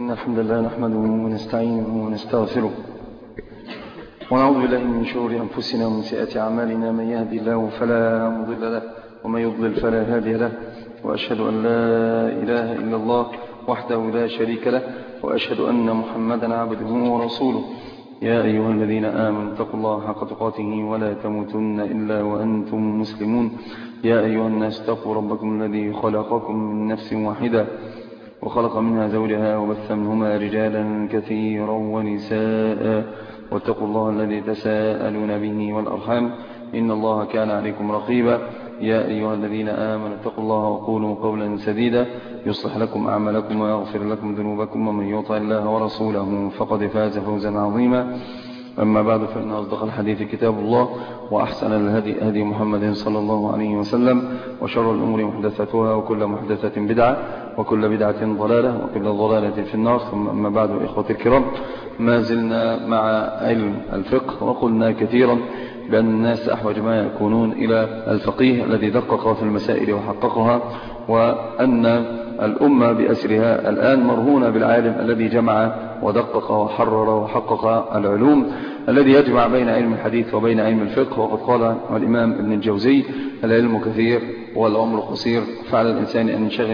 إن الحمد لله نحمده ونستعينه ونستغفره ونعوذ بالله من شرور أنفسنا ومن سيئات أعمالنا. من يهدي الله فلا مضل له ومن يضلل فلا هادي له، وأشهد أن لا إله إلا الله وحده لا شريك له، وأشهد أن محمدا عبده ورسوله. يا أيها الذين آمنوا اتقوا الله حق تقاته ولا تموتن إلا وأنتم مسلمون. يا أيها الناس اتقوا ربكم الذي خلقكم من نفس واحدة وخلق منها زوجها وبث منهما رجالا كثيرا ونساء، واتقوا الله الذي تساءلون به والأرحام إن الله كان عليكم رقيبا. يا أيها الذين آمنوا اتقوا الله وقولوا قولا سديدا يصلح لكم أعمالكم ويغفر لكم ذنوبكم، ومن يطع الله ورسوله فقد فاز فوزا عظيما. أما بعد، فإن أصدق الحديث كتاب الله، وأحسن الهدي هدي محمد صلى الله عليه وسلم، وشر الأمور محدثاتها، وكل محدثة بدعة، وكل بدعة ضلالة، وكل ضلالة في النار. ثم أما بعد، إخوتي الكرام، ما زلنا مع علم الفقه، وقلنا كثيرا بأن الناس أحوج ما يكونون إلى الفقيه الذي دقق في المسائل وحققها، وأن الأمة بأسرها الآن مرهونة بالعالم الذي جمع ودقق وحرر وحقق العلوم، الذي يجمع بين علم الحديث وبين علم الفقه. وقد قال الإمام ابن الجوزي: العلم كثير والعمر قصير، فعلى الإنسان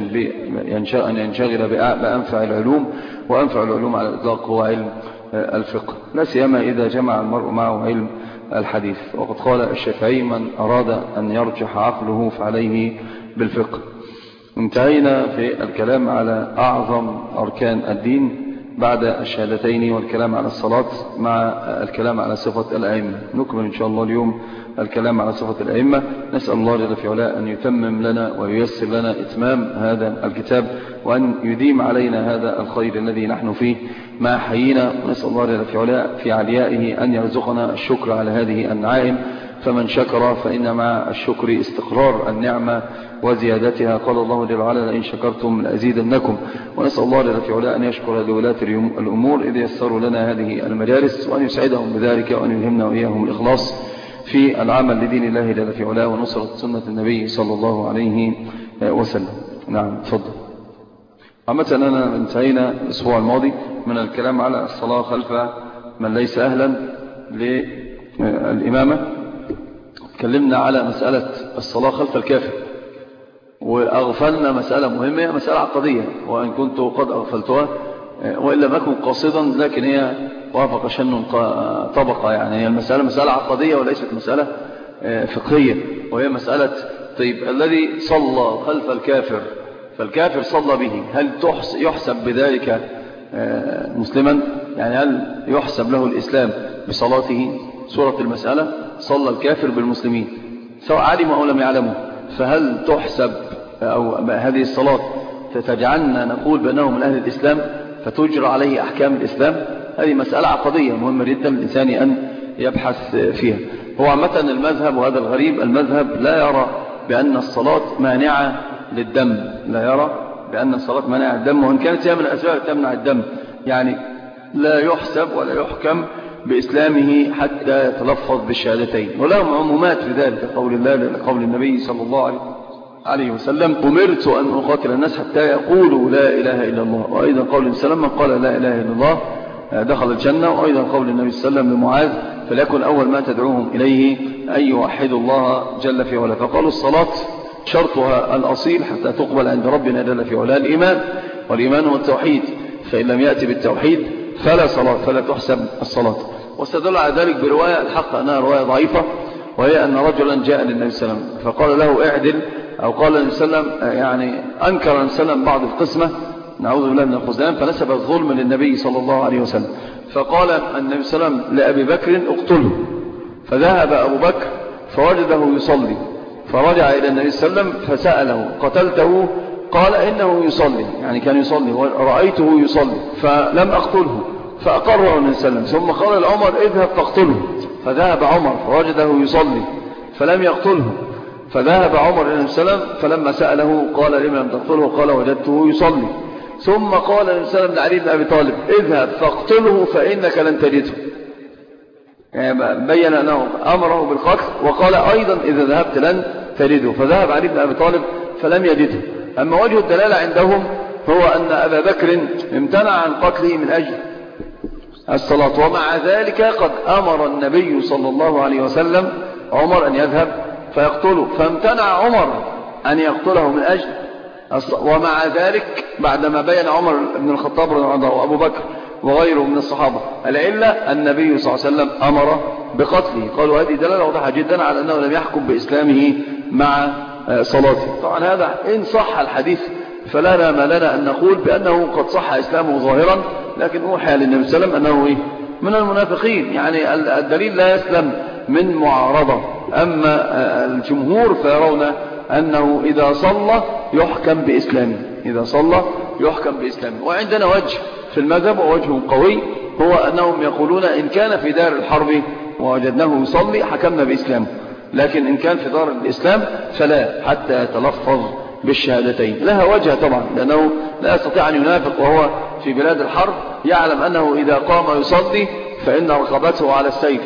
أن ينشغل بأنفع العلوم، وأنفع العلوم على الإطلاق هو علم الفقه، لا سيما إذا جمع المرء معه علم الحديث. وقد قال الشافعي: من أراد أن يرجح عقله فعليه بالفقه. انتهينا في الكلام على أعظم أركان الدين بعد الشهادتين والكلام على الصلاة، مع الكلام على صفة الأئمة. نكمل إن شاء الله اليوم الكلام على صفة الأئمة. نسأل الله جل في علاه أن يتمم لنا وييسر لنا إتمام هذا الكتاب، وأن يديم علينا هذا الخير الذي نحن فيه ما حيينا. ونسأل الله جل في علاه في عليائه أن يرزقنا الشكر على هذه النعائم، فمن شكر فإن مع الشكر استقرار النعمة وزيادتها. قال الله جل وعلا: لئن شكرتم لأزيدنكم. ونسأل الله جل في علاه أن يشكر لولاة الأمور إذ يسروا لنا هذه المجالس، وأن يسعدهم بذلك، وأن يلهمنا وإياهم الإخلاص في العمل لدين الله جل في علاه ونصرة سنة النبي صلى الله عليه وسلم. نعم، تفضل. عامة أنا انتهينا الأسبوع الماضي من الكلام على الصلاة خلف من ليس أهلا للإمامة. تكلمنا على مسألة الصلاة خلف الكافر، وأغفلنا مسألة مهمة، مسألة عقدية، وإن كنت قد أغفلتها وإن لم أكن قاصدا، لكن هي وافق شن طبقة. يعني هي المسألة مسألة عقدية وليست مسألة فقهية، وهي مسألة: طيب، الذي صلى خلف الكافر فالكافر صلى به، هل يحسب بذلك مسلما؟ يعني هل يحسب له الإسلام بصلاته؟ سورة المسألة: صلى الكافر بالمسلمين سواء علموا أو لم يعلموا، فهل تحسب أو هذه الصلاة تجعلنا نقول بأنه من أهل الإسلام فتجرى عليه أحكام الإسلام؟ هذه مسألة عقدية مهمة جدا للإنسان أن يبحث فيها. هو عامة المذهب، وهذا الغريب، المذهب لا يرى بأن الصلاة مانعة للدم، لا يرى بأن الصلاة مانعة للدم، وإن كانت هي من الأسباب تمنع الدم. يعني لا يحسب ولا يحكم بإسلامه حتى يتلفظ بالشهادتين، ولهم عمومات في ذلك، قول الله، قول النبي صلى الله عليه وسلم: أمرت أن أقاتل الناس حتى يقولوا لا إله إلا الله. وأيضا قول النبي صلى الله عليه وسلم: من قال لا إله إلا الله دخل الجنة. وأيضا قول النبي صلى الله عليه وسلم لمعاذ: فليكن أول ما تدعوهم إليه أن يوحدوا الله جل في علاه. فقالوا الصلاة شرطها الأصيل حتى تقبل عند ربنا جل في علاه الإيمان، والإيمان هو التوحيد، فإن لم يأتي بالتوحيد فلا صلاة، فلا تحسب الصلاة. واستدل على ذلك برواية الحق أنها رواية ضعيفة، وهي أن رجلا جاء للنبي صلى الله عليه وسلم فقال له: اعدل، أو قال النبي صلى الله عليه وسلم، يعني أنكر النبي صلى الله عليه وسلم بعض القسمة، نعوذ بالله من الخذلان، فنسب الظلم للنبي صلى الله عليه وسلم. فقال النبي صلى الله عليه وسلم لأبي بكر: اقتله. فذهب أبو بكر فوجده يصلي، فرجع إلى النبي صلى الله عليه وسلم فسأله: قتلته؟ قال: إنه يصلي، يعني كان يصلي ورأيته يصلي فلم أقتله. فأقره النبي صلى الله عليه وسلم، ثم قال لعمر: اذهب فاقتله. فذهب عمر فوجده يصلي فلم يقتله. فذهب عمر إلى النبي صلى الله عليه وسلم، فلما سأله قال: لم لم تقتله؟ قال: وجدته يصلي. ثم قال النبي صلى الله عليه وسلم لعلي بن أبي طالب: اذهب فاقتله فإنك لن تجده. يعني بين أنه أمره بالقتل، وقال أيضا: إذا ذهبت لن تجده. فذهب علي بن أبي طالب فلم يجده. أما وجه الدلالة عندهم هو أن أبا بكر امتنع عن قتله من أجل الصلاة، ومع ذلك قد أمر النبي صلى الله عليه وسلم عمر أن يذهب فيقتله، فامتنع عمر أن يقتله من أجل ومع ذلك بعدما بين عمر بن الخطاب رضي الله عنه وأبو بكر وغيره من الصحابة العلة النبي صلى الله عليه وسلم أمر بقتله. قالوا هذه دلالة واضحة جدا على أنه لم يحكم بإسلامه مع صلاته. طبعا هذا إن صح الحديث فلا ما لنا أن نقول بأنه قد صح إسلامه ظاهرا، لكن أوحى للنبي صلى الله عليه وسلم أنه من المنافقين، يعني الدليل لا يسلم من معارضة. أما الجمهور فيرون أنه إذا صلى يحكم بإسلامه، إذا صلى يحكم بإسلامه. وعندنا وجه في المذهب ووجه قوي، هو أنهم يقولون إن كان في دار الحرب ووجدناه يصلي حكمنا بإسلامه، لكن إن كان في دار الإسلام فلا حتى يتلفظ بالشهادتين. لها وجه طبعا، لأنه لا يستطيع أن ينافق وهو في بلاد الحرب يعلم أنه إذا قام يصلي فإن رقبته على السيف،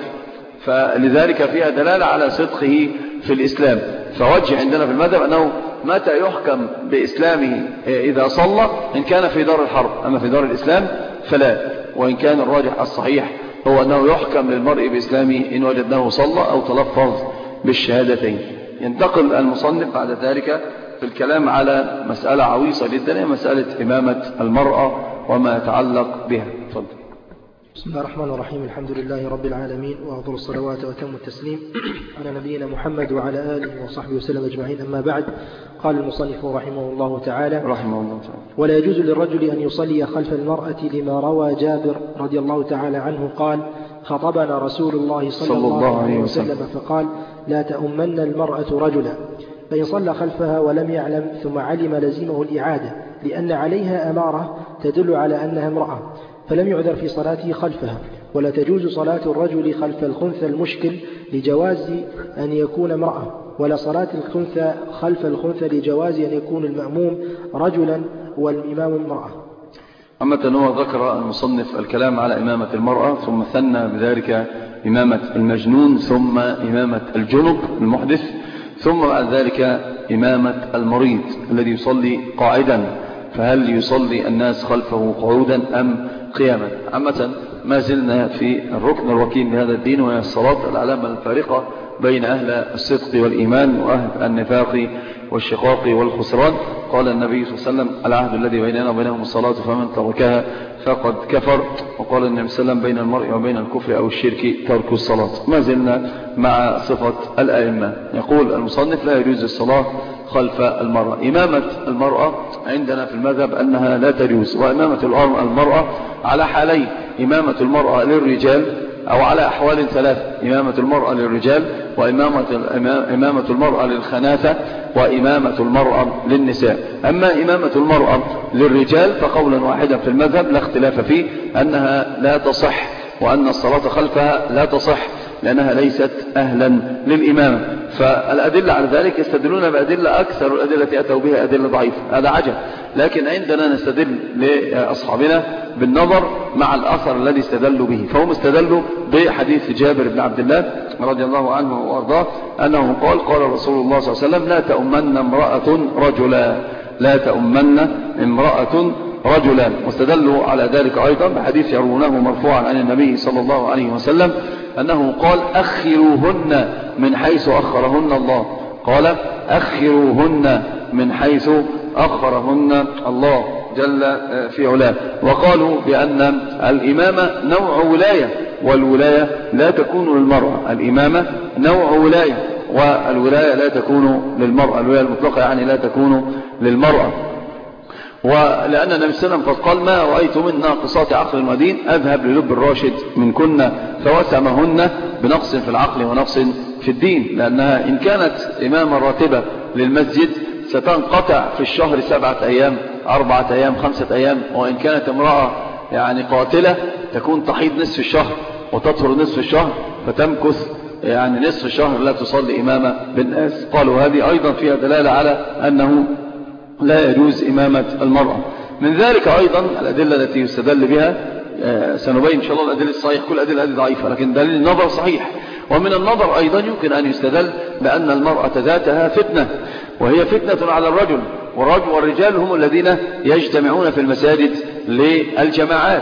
فلذلك فيها دلالة على صدقه في الإسلام. فوجه عندنا في المذهب أنه متى يحكم بإسلامه إذا صلى إن كان في دار الحرب، أما في دار الإسلام فلا. وإن كان الراجح الصحيح هو أنه يحكم للمرء بإسلامه إن وجدناه صلى أو تلفظ بالشهادتين. ينتقل المصنف بعد ذلك في الكلام على مسألة عويصة جدا، هي مسألة إمامة المرأة وما يتعلق بها. تفضل. بسم الله الرحمن الرحيم. الحمد لله رب العالمين، وأفضل الصلوات وأتم التسليم على نبينا محمد وعلى آله وصحبه وسلم أجمعين. أما بعد، قال المصنف رحمه الله تعالى: ولا يجوز للرجل أن يصلي خلف المرأة لما روى جابر رضي الله تعالى عنه قال: خطبنا رسول الله صلى الله عليه وسلم فقال: لا تؤمن المرأة رجلا، فإن صلى خلفها ولم يعلم ثم علم لزمه الإعادة، لأن عليها أمارة تدل على أنها امرأة، فلم يعذر في صلاته خلفها. ولا تجوز صلاة الرجل خلف الخنثى المشكل لجواز أن يكون امرأة، ولا صلاة الخنثى خلف الخنثى لجواز أن يكون المأموم رجلا والإمام امرأة. أما هو ذكر المصنف الكلام على إمامة المرأة، ثم ثنى بذلك إمامة المجنون، ثم إمامة الجنب المحدث، ثم بعد ذلك إمامة المريض الذي يصلي قاعدا، فهل يصلي الناس خلفه قعودا أم قياما؟ عامة ما زلنا في الركن الوكيل لهذا الدين، وهي الصلاة، العلامة الفارقة بين أهل الصدق والإيمان وأهل النفاق والشقاق والخسران. قال النبي صلى الله عليه وسلم: العهد الذي بيننا وبينهم الصلاة، فمن تركها فقد كفر. وقال النبي صلى الله عليه وسلم: بين المرء وبين الكفر أو الشرك ترك الصلاة. ما زلنا مع صفة الأئمة. يقول المصنف: لا يجوز الصلاة خلف المرأة. إمامة المرأة عندنا في المذهب أنها لا تجوز، وإمامة المرأة على حالين: إمامة المرأة للرجال، أو على أحوال ثلاثة: إمامة المرأة للرجال، وإمامة المرأة للخناثة، وإمامة المرأة للنساء. أما إمامة المرأة للرجال فقولا واحدا في المذهب لا اختلاف فيه أنها لا تصح، وأن الصلاة خلفها لا تصح لأنها ليست أهلا للإمامة. فالأدلة على ذلك يستدلون بأدلة أكثر الأدلة أتوا بها أدلة ضعيفة، هذا عجب. لكن عندنا نستدل لأصحابنا بالنظر مع الأثر الذي استدلوا به. فهم استدلوا بحديث جابر بن عبد الله رضي الله عنه وأرضاه أنه قال: قال رسول الله صلى الله عليه وسلم: لا تؤمن امرأة رجلا، لا تؤمن امرأة رجلا. واستدلوا على ذلك أيضا بحديث يروونه مرفوعا عن النبي صلى الله عليه وسلم أنه قال: أخروهن من حيث أخرهن الله. قال: أخروهن من حيث أخرهن الله جل في علاه. وقالوا بأن الإمامة نوع ولاية، والولاية لا تكون للمرأة. الإمامة نوع ولاية، والولاية لا تكون للمرأة. الولاية المطلقة يعني لا تكون للمرأة. ولأن النبي صلى الله عليه وسلم قد قال: ما رأيت من ناقصات عقل ودين أذهب للب الراشد من كنا فوسمهن بنقص في العقل ونقص في الدين. لأنها إن كانت إمامة راتبة للمسجد ستنقطع في الشهر 7 أيام 4 أيام 5 أيام، وإن كانت امرأة يعني قاتلة تكون تحيض نصف الشهر وتطهر نصف الشهر، فتمكث يعني نصف الشهر لا تصلي إمامة بالناس. قالوا هذه أيضا فيها دلالة على أنه لا يجوز إمامة المرأة. من ذلك أيضا الأدلة التي يستدل بها، سنبين إن شاء الله الأدلة الصحيحة، كل الأدلة هذه ضعيفة لكن دليل النظر صحيح. ومن النظر أيضا يمكن أن يستدل بأن المرأة ذاتها فتنة، وهي فتنة على الرجل، والرجال هم الذين يجتمعون في المساجد للجماعات.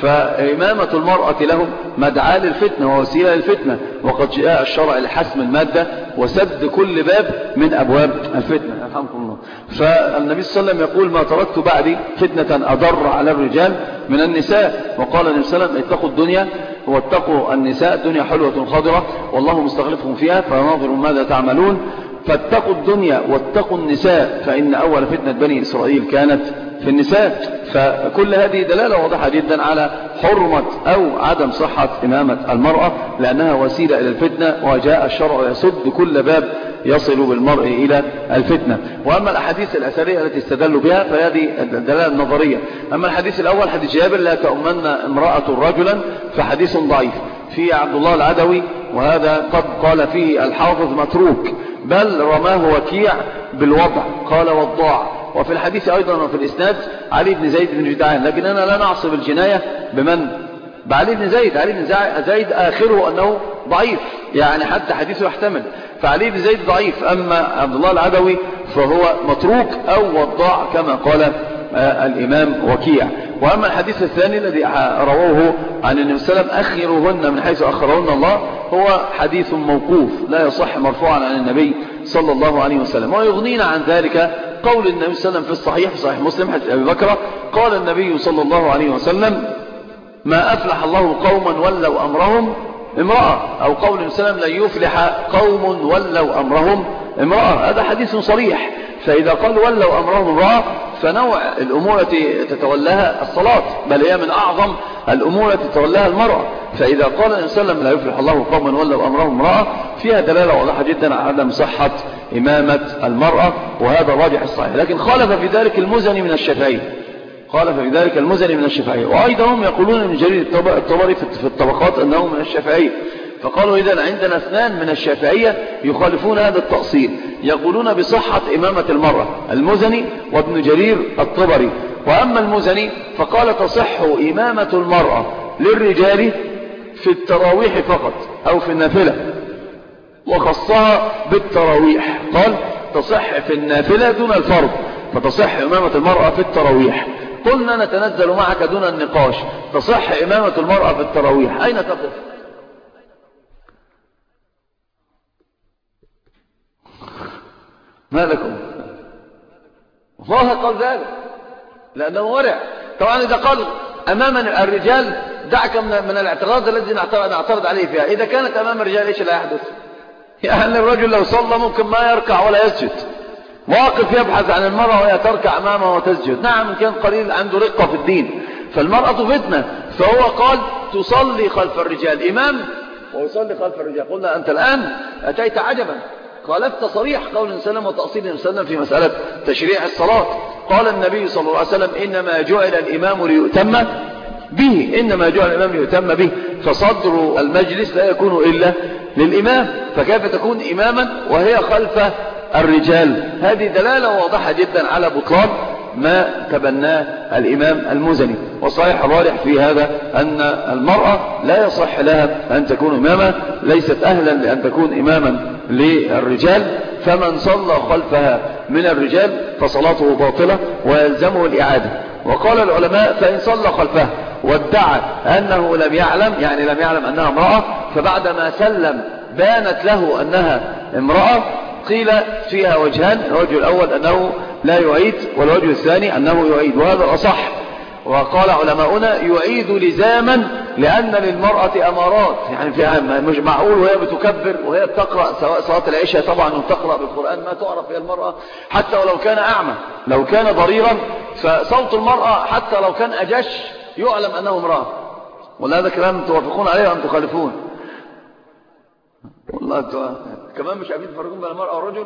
فإمامة المرأة لهم مدعاة للفتنة ووسيلة للفتنة، وقد جاء الشرع لحسم المادة وسد كل باب من أبواب الفتنة. الحمد لله. فالنبي صلى الله عليه وسلم يقول: ما تركت بعدي فتنة أضر على الرجال من النساء. وقال النبي صلى الله عليه وسلم: اتقوا الدنيا واتقوا النساء، الدنيا حلوة خضرة والله مستخلفهم فيها فناظر ماذا تعملون. فاتقوا الدنيا واتقوا النساء فإن أول فتنة بني إسرائيل كانت في النساء. فكل هذه دلالة واضحة جدا على حرمة أو عدم صحة إمامة المرأة، لأنها وسيلة إلى الفتنة، وجاء الشرع يصد كل باب يصل بالمرء إلى الفتنة. وأما الأحاديث الأثرية التي استدلوا بها فهذه الدلالة النظرية. أما الحديث الأول حديث جابر: لا تؤمن امرأة رجلا، فحديث ضعيف. في عبد الله العدوي، وهذا قد قال فيه الحافظ متروك، بل رماه وكيع بالوضع، قال وضاع. وفي الحديث أيضا وفي الإسناد علي بن زيد بن جدعان، لكن أنا لا نعصب الجناية بمن؟ بعلي بن زيد. علي بن زيد آخره أنه ضعيف، يعني حتى حديثه يحتمل. فعلي بن زيد ضعيف، أما عبد الله العدوي فهو متروك أو وضاع كما قال الإمام وكيع. وأما الحديث الثاني الذي رواه عن النبي صلى الله عليه وسلم: أخرهن من حيث أخرهن الله، هو حديث موقوف لا يصح مرفوعا عن النبي صلى الله عليه وسلم. ويغنينا عن ذلك قول النبي صلى الله عليه وسلم في صحيح مسلم حديث أبي بكر: قال النبي صلى الله عليه وسلم: ما أفلح الله قوما ولوا أمرهم امرأة، أو قول النبي صلى الله عليه وسلم: لن يفلح قوم ولوا أمرهم امرأة. هذا حديث صريح. فإذا قال ولوا أمرهم امرأة فنوع الأمور التي تتولاها الصلاة، بل هي من أعظم الأمور التي تتولاها المرأة. فإذا قال النبي صلى الله عليه وسلم: لا يفلح الله قوما ولوا أمرهم امرأة، فيها دلالة واضحة جدا على عدم صحة إمامة المرأة، وهذا الراجح الصحيح. لكن خالف في ذلك المزني من الشافعية، وأيضا هم يقولون من جرير الطبري في الطبقات أنه من الشافعية. فقالوا: إذن عندنا اثنان من الشافعية يخالفون هذا التأصيل، يقولون بصحة إمامة المرأة، المزني وابن جرير الطبري. وأما المزني فقال: تصح إمامة المرأة للرجال في التراويح فقط أو في النافلة، وخصها بالتراويح، قال: تصح في النافلة دون الفرض، فتصح إمامة المرأة في التراويح. قلنا: نتنزل معك دون النقاش، تصح إمامة المرأة في التراويح، أين تقف؟ ما لكم؟ الله قال ذلك لأنه ورع. طبعا إذا قال أمام الرجال دعك من الاعتراض الذي نعترض عليه فيها. إذا كانت أمام الرجال إيش لا يحدث؟ يعني الرجل لو صلى ممكن ما يركع ولا يسجد، واقف يبحث عن المرأة وهي تركع أمامه وتسجد. نعم، كان قليل عنده رقة في الدين، فالمرأة فتنة. فهو قال: تصلي خلف الرجال، إمام ويصلي خلف الرجال. قلنا: أنت الآن أتيت عجبا، خالفت صريح قول النبي صلى الله عليه وسلم وتأصيل النبي صلى الله عليه وسلم في مسألة تشريع الصلاة. قال النبي صلى الله عليه وسلم: إنما جعل الإمام ليؤتم به، إنما جعل الإمام ليؤتم به، فصدر المجلس لا يكون إلا للإمام، فكيف تكون إماما وهي خلف الرجال؟ هذه دلالة واضحة جدا على بطلان ما تبناه الإمام المزني. وصحيح الراجح في هذا أن المرأة لا يصح لها أن تكون إمامة، ليست أهلا لأن تكون إماما للرجال، فمن صلى خلفها من الرجال فصلاته باطلة ويلزمه الإعادة. وقال العلماء: فإن صلى خلفها وادعى أنه لم يعلم، يعني لم يعلم أنها امرأة، فبعدما سلم بانت له أنها امرأة، قيل فيها وجهان: الوجه الأول أنه لا يعيد، والوجه الثاني أنه يعيد، وهذا الأصح. وقال علماؤنا: يعيد لزاما، لأن للمرأة أمارات، يعني فيها مش معقول وهي بتكبر وهي بتقرأ سواء صلاة العشاء طبعا وتقرأ بالقرآن ما تعرف هي المرأة، حتى ولو كان أعمى، لو كان ضريرا فصوت المرأة حتى لو كان أجش يعلم أنه امرأة. ولا هذا كلام توافقون عليه وأن تخالفون؟ والله كمان مش عارفين تفرقون بين المرأة والرجل.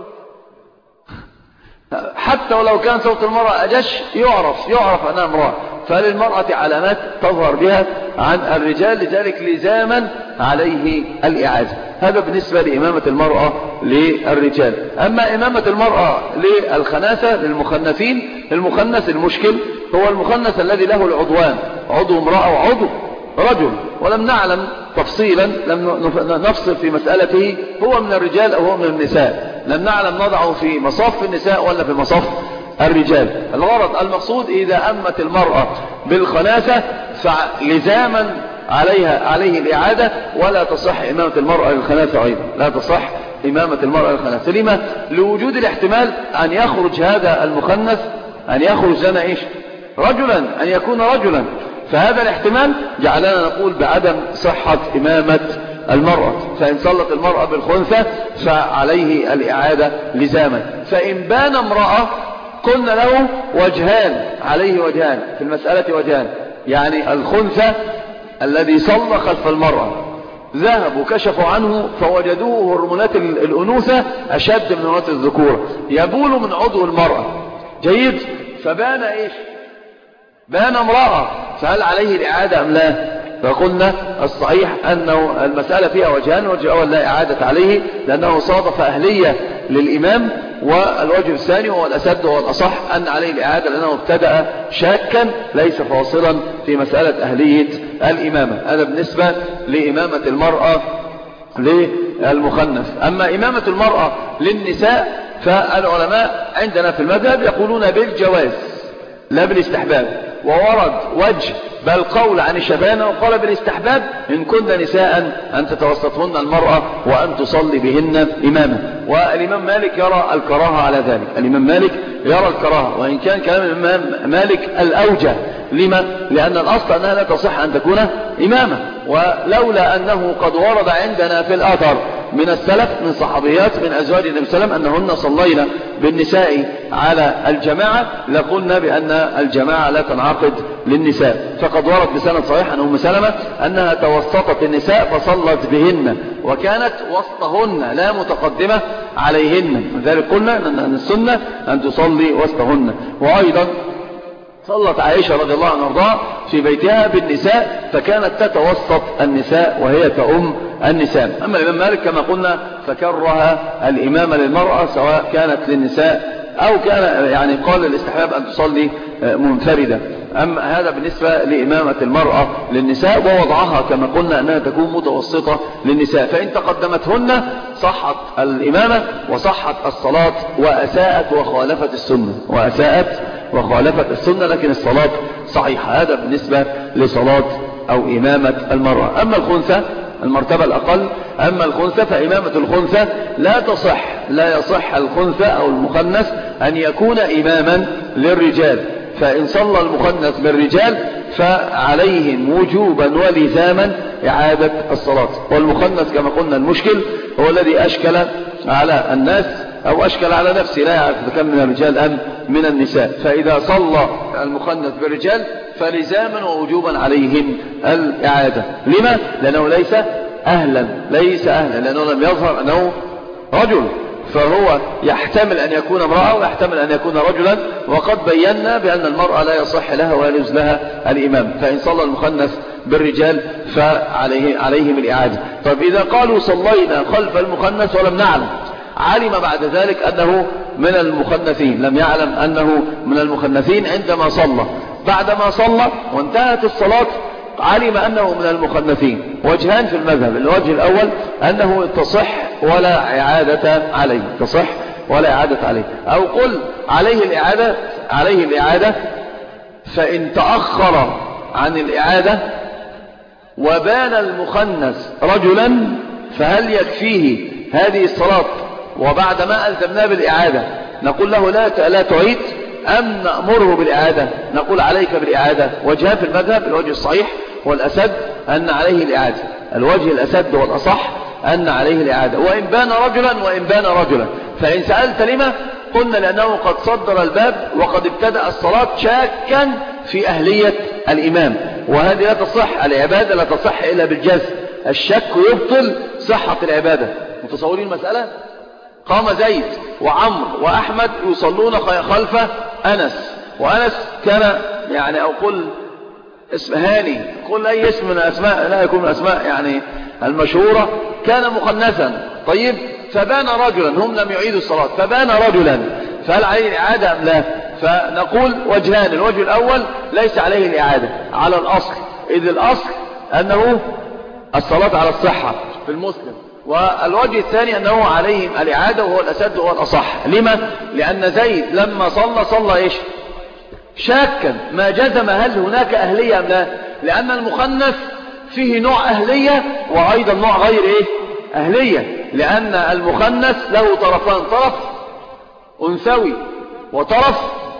حتى ولو كان صوت المرأة أجش يعرف أنها امرأة. فللمرأة علامات تظهر بها عن الرجال، لذلك لزاما عليه الإعادة. هذا بالنسبة لإمامة المرأة للرجال. أما إمامة المرأة للخناثة للمخنثين، المخنث المشكل هو المخنث الذي له العضوان، عضو امرأة وعضو رجل، ولم نعلم تفصيلا، لم نفصل في مسألته هو من الرجال أو هو من النساء، لم نعلم نضعه في مصاف النساء ولا في مصاف الرجال. الغرض المقصود إذا أمت المرأة بالخناثة فلزاما عليه الإعادة، ولا تصح إمامة المرأة للخناثة أيضا، لا تصح إمامة المرأة للخناثة. لما؟ لوجود الاحتمال أن يخرج هذا المخنث، أن يخرج لنا إيش؟ رجلا، أن يكون رجلا، فهذا الاحتمال جعلنا نقول بعدم صحة إمامة المرأة. فإن صلت المرأة بالخنثى فعليه الإعادة لزاما. فإن بان امرأة قلنا له وجهان، عليه وجهان في المسألة، وجهان يعني الخنثى الذي صلى خلف المرأة ذهبوا كشفوا عنه فوجدوه هرمونات الأنوثة أشد من هرمونات الذكورة، يبول من عضو المرأة. جيد. فبان إيش؟ بان امرأة، فهل عليه الإعادة أم لا؟ فقلنا الصحيح أنه المسألة فيها وجهان. الوجه الأول لا إعادة عليه لأنه صادف أهلية للإمام، والوجه الثاني هو الأسد وهو الأصح أن عليه الإعادة لأنه ابتدأ شاكا ليس فاصلا في مسألة أهلية الإمامة. هذا بالنسبة لإمامة المرأة للمخنث. أما إمامة المرأة للنساء فالعلماء عندنا في المذهب يقولون بالجواز لا بالاستحباب، وورد وجه بل قول عن الشبانة وقال بالاستحباب إن كن نساء أن تتوسطهن المرأة وأن تصلي بهن إماما. والإمام مالك يرى الكراهة على ذلك، الإمام مالك يرى الكراهة، وإن كان كلام الإمام مالك الأوجه. لما؟ لأن الأصل أنها لا تصح أن تكون إمامة، ولولا أنه قد ورد عندنا في الآثار من السلف من صحابيات من أزواج النبي صلى الله عليه وسلم أنهن صلينا بالنساء على الجماعة لقلنا بأن الجماعة لا تنعقد للنساء. فقد ورد بسند صحيح عن أم سلمة أنها توسطت النساء فصلت بهن وكانت وسطهن لا متقدمة عليهن، لذلك قلنا أن السنة أن تصلي وسطهن. وأيضا صلت عائشة رضي الله عنها وارضاها في بيتها بالنساء فكانت تتوسط النساء وهي تؤم النساء. أما الإمام مالك كما قلنا فكره الإمامة للمرأة سواء كانت للنساء أو كان يعني قال للاستحباب أن تصلي منفردة. أما هذا بالنسبة لإمامة المرأة للنساء، ووضعها كما قلنا أنها تكون متوسطة للنساء، فإن تقدمتهن صحت الإمامة وصحت الصلاة وأساءت وخالفت السنة، وأساءت وخالفت السنة لكن الصلاة صحيحة. هذا بالنسبة لصلاة أو إمامة المرأة. أما الخنثى المرتبة الأقل، أما الخنثى فإمامة الخنثى لا تصح، لا يصح الخنثى أو المخنث أن يكون إماما للرجال. فإن صلى المخنث بالرجال فعليهم وجوبا ولزاما إعادة الصلاة. والمخنث كما قلنا المشكل هو الذي أشكل على الناس أو أشكل على نفسه، لا يعرف إذا كان من الرجال أم من النساء. فإذا صلى المخنث بالرجال فلزاما ووجوبا عليهم الإعادة. لما؟ لأنه ليس أهلا، لأنه لم يظهر أنه رجل، فهو يحتمل أن يكون امرأة ويحتمل أن يكون رجلا، وقد بينا بأن المرأة لا يصح لها ولا يجوز لها الإمام. فإن صلى المخنث بالرجال فعليهم الإعادة. طيب إذا قالوا صلينا خلف المخنث ولم نعلم، علم بعد ذلك أنه من المخنثين، لم يعلم أنه من المخنثين عندما صلى، بعدما صلى وانتهت الصلاة علم أنه من المخنثين. وجهان في المذهب، الوجه الأول أنه تصح ولا إعادة عليه، تصح ولا إعادة عليه، أو قل عليه الإعادة فإن تأخر عن الإعادة وبان المخنث رجلا فهل يكفيه هذه الصلاة وبعد ما ألزمناه بالإعادة نقول له لا تعيد، أم نأمره بالإعادة نقول عليك بالإعادة؟ وجهان في المذهب، الوجه الصحيح والأسد أن عليه الإعادة، الوجه الأسد والأصح أن عليه الإعادة، وإن بان رجلا. فإن سألت لما؟ قلنا لأنه قد صدر الباب وقد ابتدأ الصلاة شاكا في أهلية الإمام، وهذه لا تصح، العبادة لا تصح إلا بالجزم، الشك يبطل صحة العبادة. متصورين المسألة؟ قام زيد وعمر وأحمد يصلون خلف أنس، وأنس كان يعني أو قل اسم هاني، قل أي اسم من الأسماء لا يكون من الأسماء يعني المشهورة، كان مخنثا. طيب فبان رجلا، هم لم يعيدوا الصلاة فبان رجلا، فهل عليه الإعادة أم لا؟ فنقول وجهان، الوجه الأول ليس عليه الإعادة على الأصل، إذ الأصل أنه الصلاة على الصحة في المسلم، والوجه الثاني أنه عليهم الإعادة وهو الأسد وهو الأصح. لما؟ لأن زيد لما صلى إيش؟ شاكا ما جزم هل هناك أهلية أم لا، لأن المخنث فيه نوع أهلية وأيضا نوع غير إيه؟ أهلية، لأن المخنث له طرفان، طرف أنثوي وطرف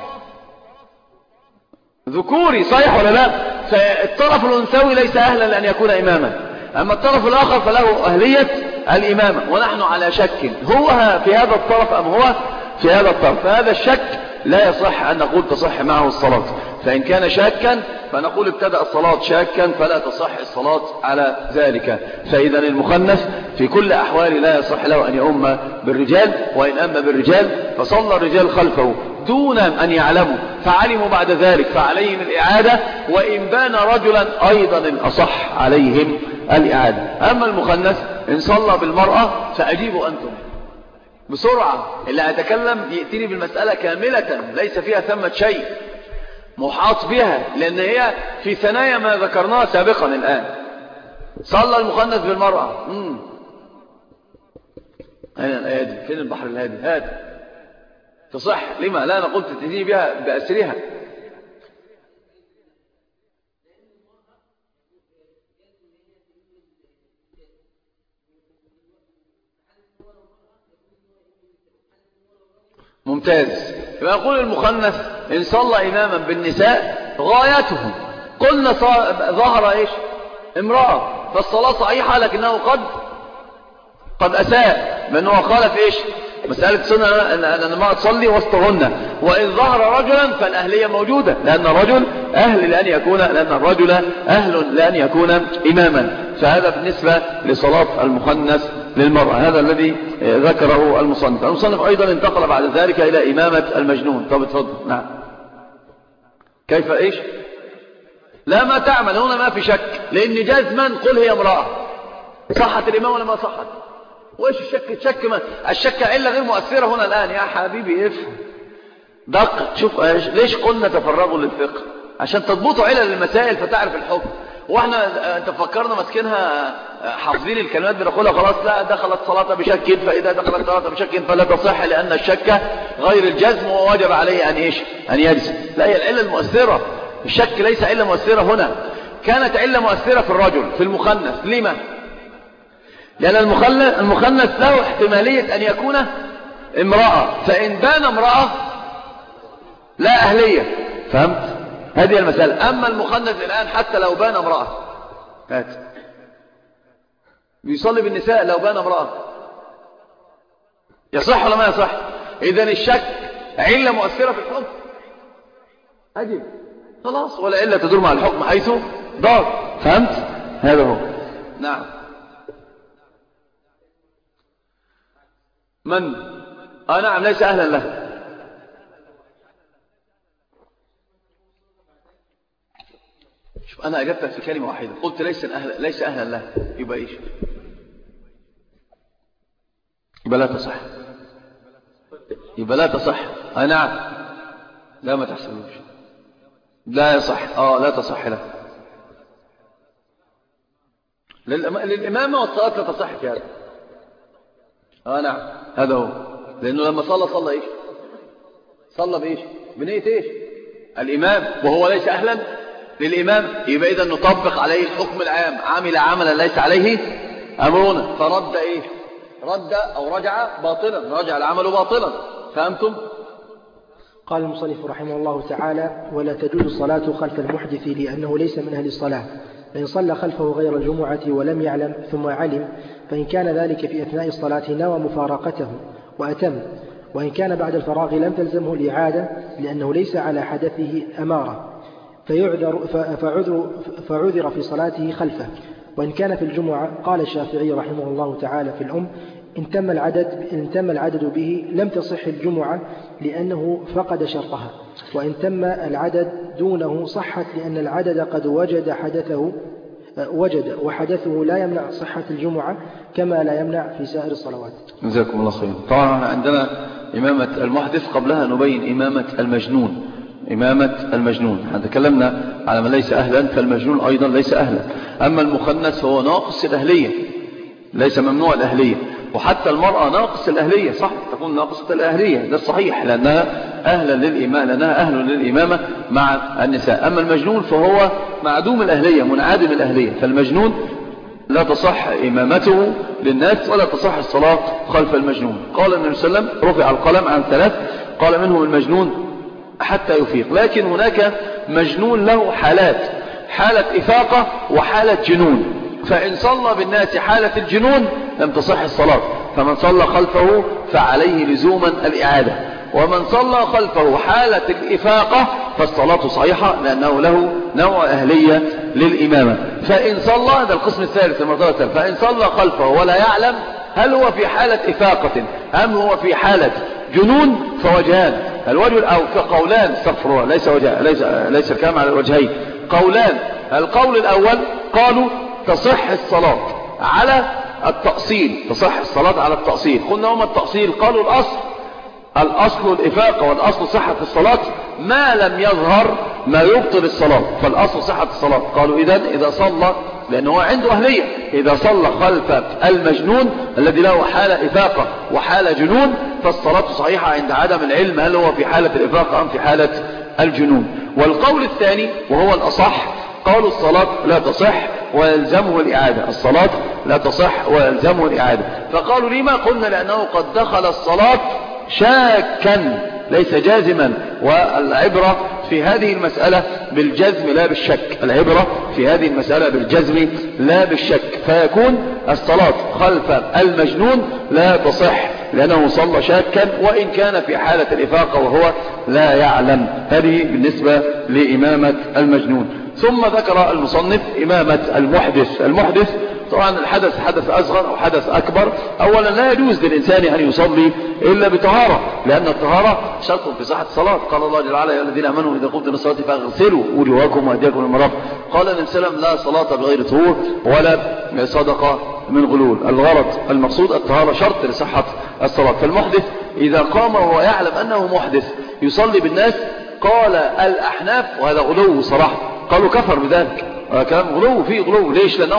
ذكوري، صحيح ولا لا؟ فالطرف الأنثوي ليس أهلا لأن يكون إماما، أما الطرف الآخر فله أهلية الإمامة، ونحن على شك هو في هذا الطرف أم هو في هذا الطرف، فهذا الشك لا يصح أن نقول تصح معه الصلاة. فإن كان شاكا فنقول ابتدأ الصلاة شاكا فلا تصح الصلاة على ذلك. فإذا المخنث في كل أحوال لا يصح له أن يؤم بالرجال، وإن أم بالرجال فصلى الرجال خلفه دون أن يعلموا، فعلموا بعد ذلك فعليهم الإعادة، وإن بان رجلا أيضا الأصح عليهم الإعادة. أما المخنث إن صلى بالمرأة فأجيبوا أنتم بسرعة، اللي أتكلم يأتيني بالمسألة كاملة ليس فيها ثمة شيء محاط بها، لأن هي في ثنايا ما ذكرناه سابقا. الآن صلى المخنث بالمرأة، أين الآية دي؟ فين البحر الهادي؟ هادي تصح. لما لا نقول تتديني بها بأسرها؟ ممتاز. يقول المخنث إن صلى إماما بالنساء غايتهم، قلنا ظهر إيش؟ امرأة، فالصلاة صحيحة لكنه قد أساء، لأنه خالف إيش؟ مسألة سنة أن المرأة تصلي وسطهن. وإن ظهر رجلا فالأهلية موجودة، لأن الرجل أهل لأن يكون إماما. فهذا بالنسبة لصلاة المخنث للمرأة، هذا الذي ذكره المصنف. المصنف أيضا انتقل بعد ذلك إلى إمامة المجنون. طب اتفضل. نعم. كيف إيش؟ لا ما تعمل هنا ما في شك، لأن جزما قل هي امرأة. صحت الإمام ولا ما صحت؟ وإيش الشك؟ الشك علة غير مؤثرة هنا الآن يا حبيبي. افهم دقق، شوف ليش قلنا تفرغوا للفقه؟ عشان تضبطوا علل المسائل فتعرف الحكم. واحنا انت فكرنا ماسكينها حافظين الكلمات بنقولها خلاص، لا دخلت صلاة بشك، فإذا دخلت صلاة بشك فلا تصح، لأن الشك غير الجزم وواجب عليه أن يجزم. لا، هي العلة المؤثرة، الشك ليس علة مؤثرة هنا. كانت علة مؤثرة في الرجل في المخنث. لما؟ لأن المخنث له احتمالية أن يكون امرأة، فإن بان امرأة لا أهلية. فهمت؟ هذه المسألة. أما المخنث الآن حتى لو بان امرأة، بيصلي بالنساء لو بان امرأة، يصح ولا ما يصح؟ إذن الشك علة مؤثرة في الحكم. أجب خلاص، ولا إلا تدور مع الحكم حيث دار. فهمت؟ هذا هو. نعم. من؟ نعم ليس أهلا له. شوف أنا أجبتك في كلمة واحدة، قلت ليس أهلا له، يبقى إيش؟ يبقى لا تصح. نعم. لا ما تحسبوش، لا يصح. لا تصح له. للإمامة والصلاة لا تصح في هذا. نعم هذا هو. لأنه لما صلى إيش؟ صلى بإيش؟ بنية إيش؟ الإمام، وهو ليس أهلا للإمام. يبقى إذا نطبق عليه الحكم العام، عمل عملا ليس عليه أمرنا، فرد إيش؟ رد أو رجع باطلا، رجع العمل باطلا. فهمتم؟ قال المصنف رحمه الله تعالى: ولا تجوز الصلاة خلف المحدث لأنه ليس من أهل الصلاة، فإن صلى خلفه غير الجمعة ولم يعلم ثم علم، فإن كان ذلك في أثناء الصلاة نوى مفارقته وأتم، وإن كان بعد الفراغ لم تلزمه الإعادة لأنه ليس على حدثه أمارة فعذر في صلاته خلفه. وإن كان في الجمعة قال الشافعي رحمه الله تعالى في الأم: إن تم العدد به لم تصح الجمعة لأنه فقد شرطها، وإن تم العدد دونه صحت لأن العدد قد وجد وحدثه لا يمنع صحة الجمعة كما لا يمنع في سائر الصلوات. جزاكم الله خير. طبعا عندنا إمامة المحدث، قبلها نبين إمامة المجنون. تكلمنا على من ليس أهلا، فالمجنون أيضا ليس أهلا. أما المخنث فهو ناقص الأهلية، ليس ممنوع الأهلية. وحتى المرأة ناقص الأهلية، صح، تكون ناقصة الأهلية، ده الصحيح، لأنها أهل للإمامة مع النساء. أما المجنون فهو معدوم الأهلية، منعدم الأهلية، فالمجنون لا تصح إمامته للناس ولا تصح الصلاة خلف المجنون. قال النبي صلى الله عليه وسلم رفع القلم عن 3، قال منهم المجنون حتى يفيق. لكن هناك مجنون له حالات، حالة إفاقة وحالة جنون. فإن صلى بالناس حالة الجنون لم تصح الصلاة، فمن صلى خلفه فعليه لزوما الإعادة. ومن صلى خلفه حالة الإفاقة فالصلاة صحيحة، لأنه له نوع أهلية للإمامة. فإن صلى، هذا القسم الثالث المرتبة الثالثة، فإن صلى خلفه ولا يعلم هل هو في حالة إفاقة أم هو في حالة جنون، فوجهان. الوجه أو كقولان، استغفر الله، ليس الكلام على الوجهين، قولان. القول الأول قالوا تصح الصلاة على التأصيل، تصح الصلاة على التأصيل. قلنا وما التأصيل؟ قالوا الأصل الإفاقة، والأصل صحة الصلاة ما لم يظهر ما يبطل الصلاة، فالأصل صحة الصلاة. قالوا إذا صلى، لأنه هو عنده أهلية، إذا صلى خلف المجنون الذي له حالة إفاقة وحالة جنون فالصلاة صحيحة عند عدم العلم هل هو في حالة الإفاقة أم في حالة الجنون. والقول الثاني وهو الأصح، قالوا الصلاة لا تصح ويلزمه الإعادة، الصلاة لا تصح ويلزمه الإعادة. فقالوا لما؟ قلنا لأنه قد دخل الصلاة شاكا ليس جازما، والعبرة في هذه المسألة بالجزم لا بالشك، العبرة في هذه المسألة بالجزم لا بالشك، فيكون الصلاة خلف المجنون لا تصح لأنه صلى شاكا وإن كان في حالة الإفاقة وهو لا يعلم. هذه بالنسبة لإمامة المجنون. ثم ذكر المصنف إمامة المحدث طبعا الحدث حدث أصغر أو حدث أكبر. أولا لا يجوز للإنسان أن يصلي إلا بطهارة، لأن الطهارة شرط في صحة الصلاة. قال الله جل وعلا يا الذين آمنوا إذا قمتم إلى الصلاة فاغسلوا وجوهكم وأيديكم إلى المرافق. قال النبي صلى الله عليه وسلم لا صلاة بغير طهور ولا صدقة من غلول. الغرض المقصود الطهارة شرط لصحة الصلاة. فالمحدث إذا قام وهو يعلم أنه محدث يصلي بالناس، قال الأحناف، وهذا غلو صراحة، قالوا كفر بذلك، كلام غلو فيه غلو. ليش؟ لأنهم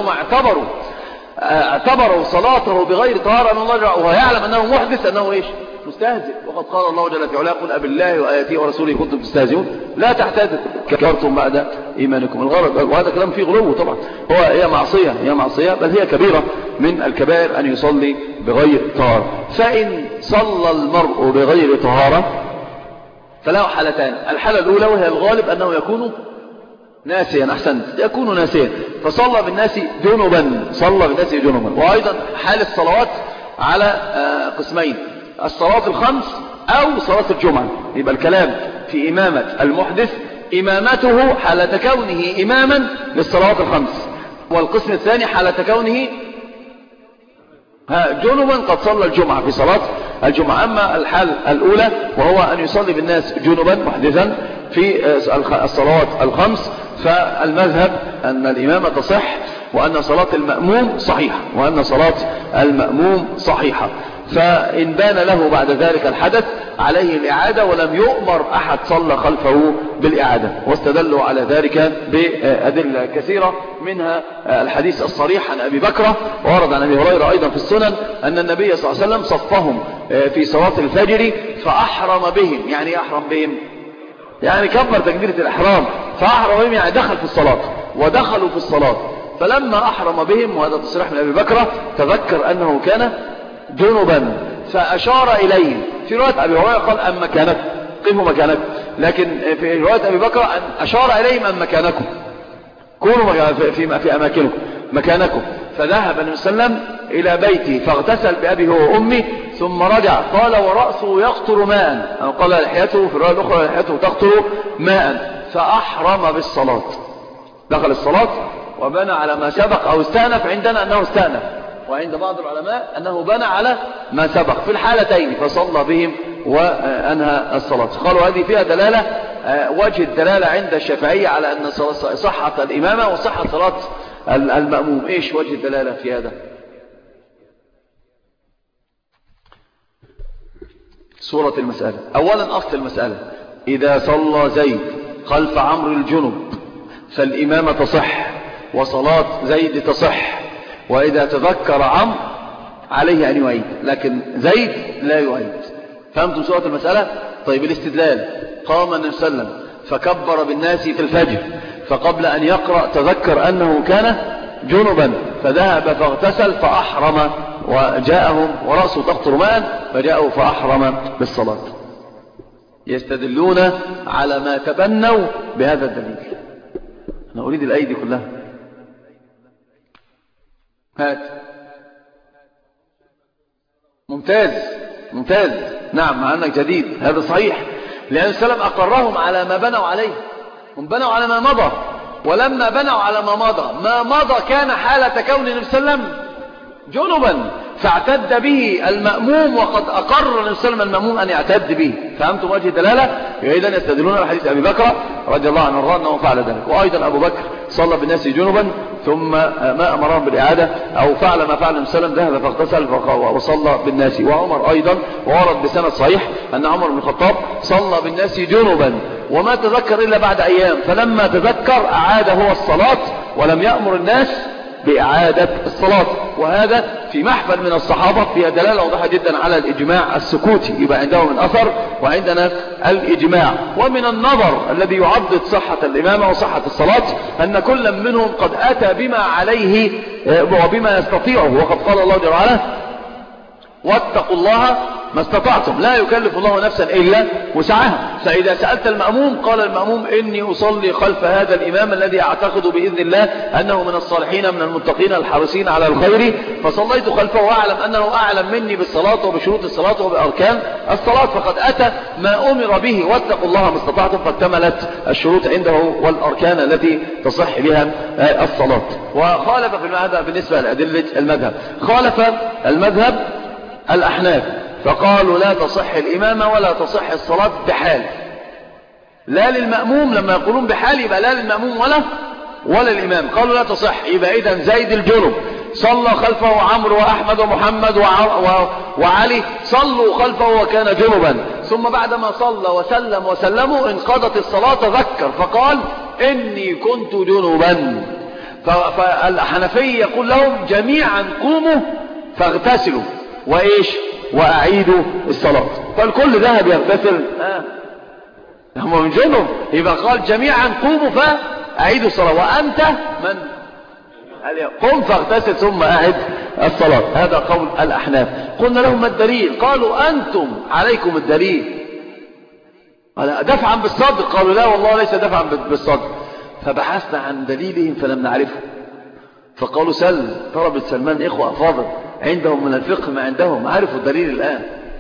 اعتبروا صلاته بغير طهارة من الله وهو يعلم أنه محدث أنه إيش؟ مستهزئ. وقد قال الله جل في علاه قل أبالله وآياته ورسوله كنتم تستهزئون لا تعتذروا كفرتم بعد إيمانكم. الغرض، وهذا كلام فيه غلو طبعا، هي معصية بل هي كبيرة من الكبائر أن يصلي بغير طهارة. فإن صلى المرء بغير طهارة فله حالتان. الحالة الأولى وهي الغالب أنه يكون ناسيا، أحسنت، يكون ناسيا فصلى بالناس جنبا. وأيضا حال الصلوات على قسمين، الصلاة الخمس أو صلاة الجمعة. يبقى الكلام في إمامة المحدث إمامته حالة كونه إماما للصلوات الخمس، والقسم الثاني حالة كونه جنبا قد صلى الجمعة في صلاة الجمعة. أما الحال الأولى وهو أن يصلي بالناس جنبا محدثا في الصلوات الخمس، فالمذهب أن الإمامة تصح وأن صلاة المأموم صحيحة. فإن بان له بعد ذلك الحدث عليه الإعادة، ولم يؤمر أحد صلى خلفه بالإعادة. واستدلوا على ذلك بأدلة كثيرة، منها الحديث الصريح عن أبي بكرة، وورد عن أبي هريرة أيضا في السنن أن النبي صلى الله عليه وسلم صفهم في صلاة الفجر فأحرم بهم. يعني أحرم بهم يعني كبر تكبيرة الإحرام، فأحرم بهم يعني دخل في الصلاة ودخلوا في الصلاة. فلما أحرم بهم، وهذا تصريح من أبي بكرة، تذكر أنه كان جنبا فأشار إليه. في رواية أبي هريرة قال أم مكانكم، قفوا مكانكم، لكن في رواية أبي بكر أن أشار إليهم أم مكانكم، كونوا في أماكنكم مكانكم. فذهب النبي صلى الله عليه وسلم إلى بيته فاغتسل بأبي هو وأمي ثم رجع، قال ورأسه يقطر ماء، أو قال لحيته في الرواية الأخرى لحيته تقطر ماء، فأحرم بالصلاة، دخل الصلاة وبنى على ما سبق أو استأنف. عندنا أنه استأنف، وعند بعض العلماء أنه بنى على ما سبق في الحالتين، فصلى بهم وأنهى الصلاة. قالوا هذه فيها دلالة، وجه الدلالة عند الشافعية على أن صحة الإمامة وصحة صلاة المأموم. إيش وجه الدلالة في هذا؟ صورة المسألة. أولا أصل المسألة، إذا صلى زيد خلف عمرو الجنب فالإمامة تصح وصلاة زيد تصح، وإذا تذكر عمرو عليه أن يعيد، لكن زيد لا يعيد. فهمتم سورة المسألة؟ طيب الاستدلال، قام النبي صلى الله عليه وسلم فكبر بالناس في الفجر، فقبل أن يقرأ تذكر أنه كان جنبا فذهب فاغتسل فأحرم، وجاءهم ورأسه تقطر ماء فجاءوا فأحرم بالصلاة. يستدلون على ما تبنوا بهذا الدليل. أنا أريد الأيدي كلها. هات. ممتاز ممتاز. نعم، مع أنك جديد، هذا صحيح، لأن السلام أقرهم على ما بنوا عليه. هم بنوا على ما مضى، ولما بنوا على ما مضى كان حالة كون النبي صلى الله عليه وسلم جنبا فاعتد به المأموم، وقد أقر النبي صلى الله عليه وسلم المأموم أن يعتد به. فهمتم وجه الدلالة؟ إذن يستدلون على حديث أبي بكر رضي الله عنه أنه فعل ذلك. وأيضا أبو بكر صلى بالناس جنبا ثم ما أمرهم بالإعادة، أو فعل ما فعل النبي صلى الله عليه وسلم، ذهب فاغتسل وصلى بالناس. وعمر أيضا ورد بسند صحيح أن عمر بن الخطاب صلى بالناس جنبا وما تذكر إلا بعد أيام، فلما تذكر أعاد هو الصلاة ولم يأمر الناس بإعادة الصلاة. وهذا في محفل من الصحابة فيها دلالة واضحة جدا على الإجماع السكوتي، يبقى عندهم الأثر وعندنا الإجماع. ومن النظر الذي يعضد صحة الإمامة وصحة الصلاة أن كل منهم قد أتى بما عليه وبما يستطيعه، وقد قال الله جل وعلا واتقوا الله ما استطعتم، لا يكلف الله نفسا إلا وسعها. فإذا سألت المأموم قال المأموم إني أصلي خلف هذا الإمام الذي أعتقد بإذن الله أنه من الصالحين من المتقين الحريصين على الخير، فصليت خلفه وأعلم أنه أعلم مني بالصلاة وبشروط الصلاة وبأركان الصلاة، فقد أتى ما أمر به واتقوا الله ما استطعتم، فاكتملت الشروط عنده والأركان التي تصح بها الصلاة. وخالف في هذا بالنسبة لأدلة المذهب، خالف المذهب الأحناف فقالوا لا تصح الإمامة ولا تصح الصلاة بحال، لا للمأموم. لما يقولون بحال يبقى لا للمأموم ولا الإمام. قالوا لا تصح، يبقى إذن زيد الجنب صلى خلفه عمرو وأحمد ومحمد وعلي صلوا خلفه وكان جنبا، ثم بعدما صلى وسلم وسلموا انقضت الصلاة تذكر فقال إني كنت جنبا. فالحنفي يقول لهم جميعا قوموا فاغتسلوا وأعيدوا الصلاة. فالكل ذهب يغتسل هم من جنب، يبقى قال جميعا قوموا فأعيدوا الصلاة، وأنت من قم فاغتسل ثم أعد الصلاة. هذا قول الأحناف. قلنا لهم ما الدليل؟ قالوا أنتم عليكم الدليل. دفعا بالصدق؟ قالوا لا والله ليس دفعا بالصدق. فبحثنا عن دليلهم فلم نعرفه، فقالوا طلبة سلمان إخوة أفاضل عندهم من الفقه ما عندهم، عرفوا الدليل الآن.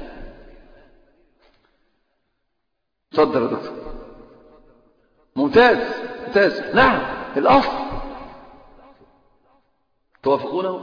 صدر يا دكتور. ممتاز ممتاز. نعم الأصل توافقونه؟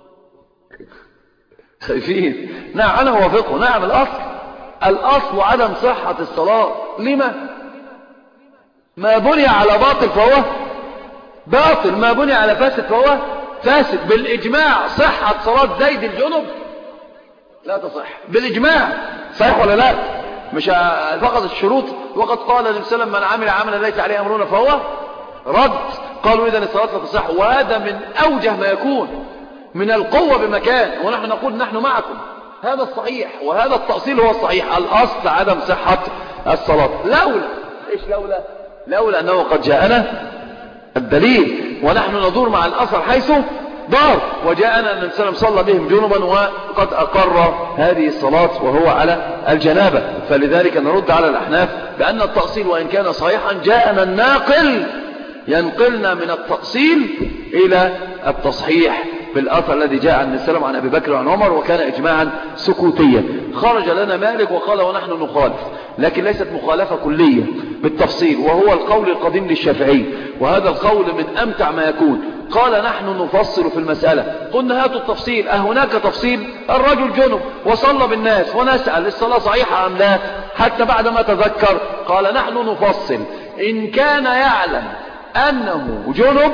خايفين؟ نعم أنا أوافقه. نعم الأصل عدم صحة الصلاة. لما؟ ما بني على باطل فهو باطل، ما بني على فاسد فهو فاسد. بالإجماع صحة صلاة زيد الجنب لا تصح بالإجماع، صحيح ولا لا؟ مش فقط الشروط. وقد قال النبي صلى الله عليه وسلم من عمل عملا ليس عليه أمرنا فهو رد. قالوا إذن الصلاة لا تصح، وهذا من أوجه ما يكون من القوة بمكان، ونحن نقول نحن معكم. هذا الصحيح وهذا التأصيل هو الصحيح. الأصل عدم صحة الصلاة. لولا أنه قد جاءنا الدليل، ونحن ندور مع الأثر حيث دار، وجاءنا النبي صلى الله عليه وسلم صلى بهم جنبا وقد أقر هذه الصلاة وهو على الجنابة. فلذلك نرد على الأحناف بأن التأصيل وإن كان صحيحا جاءنا الناقل ينقلنا من التأصيل إلى التصحيح بالأثر الذي جاء عن النبي صلى الله عليه وسلم عن أبي بكر وعن عمر، وكان إجماعا سكوتيا. خرج لنا مالك وقال ونحن نخالف، لكن ليست مخالفة كلية بالتفصيل، وهو القول القديم للشافعي، وهذا القول من أمتع ما يكون. قال نحن نفصل في المسألة. قلنا هاتوا التفصيل. أهناك تفصيل؟ الرجل جنب وصلى بالناس ونسأل الصلاة صحيحة أم لا حتى بعد ما تذكر. قال نحن نفصل. إن كان يعلم أنه جنب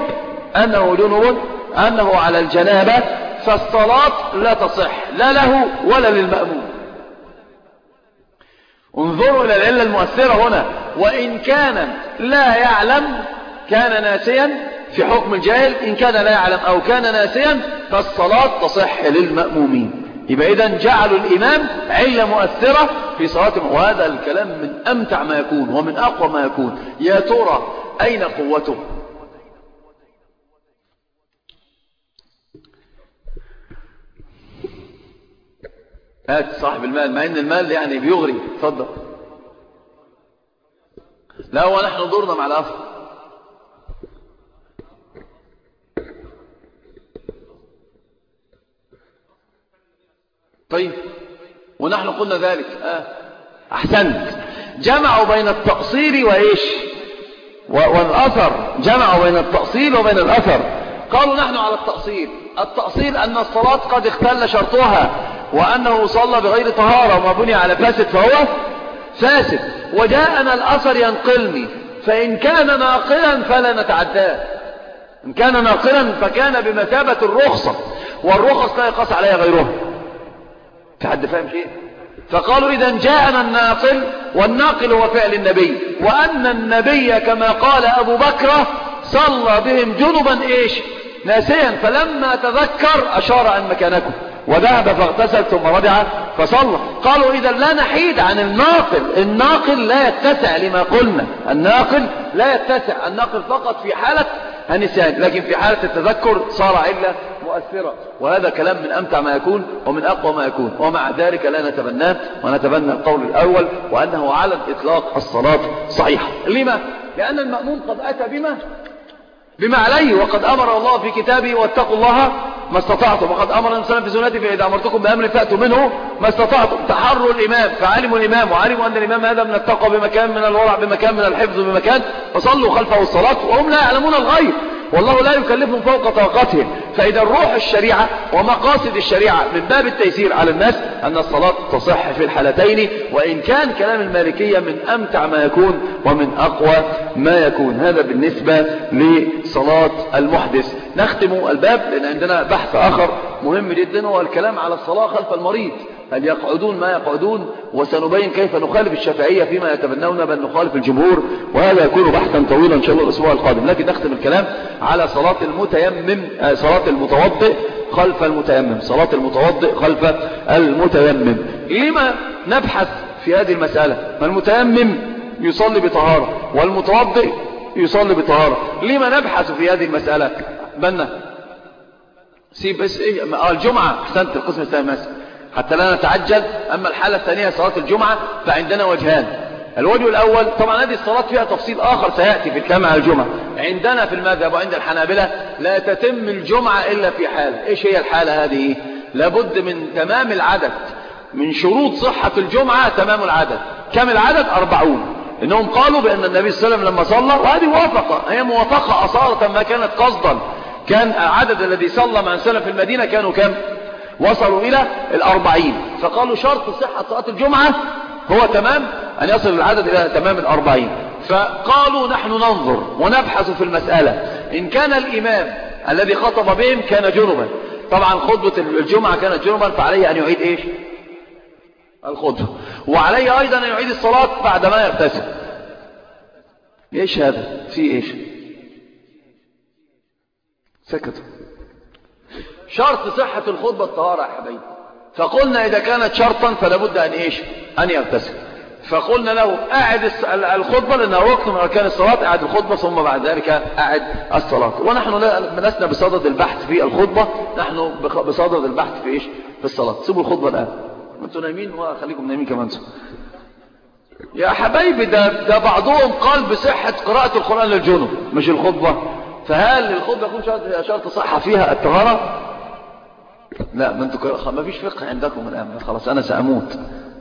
أنه على الجنابة فالصلاة لا تصح لا له ولا للمأموم. انظروا إلى العلة المؤثرة هنا. وإن كان لا يعلم كان ناسيا في حكم الجاهل إن كان لا يعلم أو كان ناسيا فالصلاة تصح للمأمومين. يبقى إذن جعلوا الإمام علة مؤثرة في صلاتهم، وهذا الكلام من أمتع ما يكون ومن أقوى ما يكون. يا ترى أين قوته؟ هات صاحب المال، مع ان المال يعني بيغري. اتفضل. لا ونحن دورنا مع الأخ. طيب ونحن قلنا ذلك. أحسنت. جمعوا بين التقصير وإيش والأثر، جمعوا بين التقصير وبين الأثر. قالوا نحن على التقصير. التقصير أن الصلاة قد اختل شرطها، وأنه صلى بغير طهارة وما بني على فاسد فهو فاسد. وجاءنا الأثر ينقلني، فإن كان ناقلا فلا نتعداه. إن كان ناقلا فكان بمثابة الرخصة، والرخص لا يقاس عليها غيرها. في حد فاهم شيء؟ فقالوا إذا جاءنا الناقل، والناقل هو فعل النبي، وأن النبي كما قال أبو بكر صلى بهم جنبا إيش ناسيا، فلما تذكر أشار أن مكانكم وذهب فاغتسل ثم رجع فصلى. قالوا إذا لا نحيد عن الناقل. الناقل لا يتسع لما قلنا، الناقل لا يتسع، الناقل فقط في حالة النسيان، لكن في حالة التذكر صار علة مؤثرة. وهذا كلام من أمتع ما يكون ومن أقوى ما يكون، ومع ذلك لا نتبناه ونتبنى القول الأول، وأنه على الإطلاق الصلاة صحيحة. لما؟ لأن المأموم قد أتى بما عليه، وقد أمر الله في كتابه واتقوا الله ما استطعتم، وقد أمر النبي صلى الله عليه وسلم في سنته فإذا أمرتكم بأمر فأتوا منه ما استطعتم. تحروا الإمام، فعلموا الإمام وعلموا أن الإمام هذا من التقوى بمكان، من الورع بمكان، من الحفظ بمكان، فصلوا خلفه الصلاة وهم لا يعلمون الغيب، والله لا يكلفهم فوق طاقتهم. فإذا روح الشريعة ومقاصد الشريعة من باب التيسير على الناس أن الصلاة تصح في الحالتين، وإن كان كلام المالكية من أمتع ما يكون ومن أقوى ما يكون. هذا بالنسبة لصلاة المحدث. نختم الباب لأن عندنا بحث آخر مهم جدا، هو الكلام على الصلاة خلف المريض، هل يقعدون ما يقعدون، وسنبين كيف نخالف الشافعية فيما يتبنون بل نخالف الجمهور، وهذا يكون بحثا طويلا إن شاء الله الأسبوع القادم. لكن نختم الكلام على صلاة المتيمم، صلاة المتوضئ خلف المتيمم، صلاة المتوضئ خلف المتيمم. لما نبحث في هذه المسألة؟ ما المتيمم يصلي بطهارة والمتوضئ يصلي بطهارة، لما نبحث في هذه المسألة؟ بنا سيب بس الجمعة. أحسنت، القسم الثاني مثلا حتى لا نتعجل. أما الحالة الثانية صلاة الجمعة فعندنا وجهان. الوجه الأول طبعا هذه الصلاة فيها تفصيل آخر سيأتي في الكلام على الجمعة. عندنا في المذهب وعند الحنابلة لا تتم الجمعة إلا في حالة. إيش هي الحالة هذه؟ لابد من تمام العدد. من شروط صحة الجمعة تمام العدد. كم العدد؟ 40. إنهم قالوا بأن النبي صلى الله عليه وسلم لما صلى، وهذه موافقة، هي موافقة أصالة ما كانت قصدا، كان العدد الذي صلى مع السلف في المدينة كانوا كم؟ وصلوا إلى 40. فقالوا شرط صحة صلاة الجمعة هو تمام أن يصل العدد إلى تمام 40. فقالوا نحن ننظر ونبحث في المسألة. إن كان الإمام الذي خطب بهم كان جنبا، طبعا خطبة الجمعة كانت جنبا، فعليه أن يعيد إيش؟ الخطبة، وعليه أيضا أن يعيد الصلاة بعدما يغتسل. إيش هذا؟ في إيش؟ سكتوا. شرط صحة الخطبة الطهارة يا حبيبي. فقلنا إذا كانت شرطا فلا بد أن إيش؟ أن يغتسل. فقلنا له أعد الخطبة لأنها ركن من أركان الصلاة، أعد الخطبة ثم بعد ذلك أعد الصلاة. ونحن لسنا بصدد البحث في الخطبة، نحن بصدد البحث في إيش؟ في الصلاة. سيبوا الخطبة الآن، أنتوا نايمين وخليكم نايمين كمان. يا حبايبي ده بعضهم قال بصحة قراءة القرآن للجنوب مش الخطبة. فهل الخطبة يكون شرط صحة فيها الطهارة؟ لا، ما فيش فقه عندكم الآن، خلاص أنا سأموت.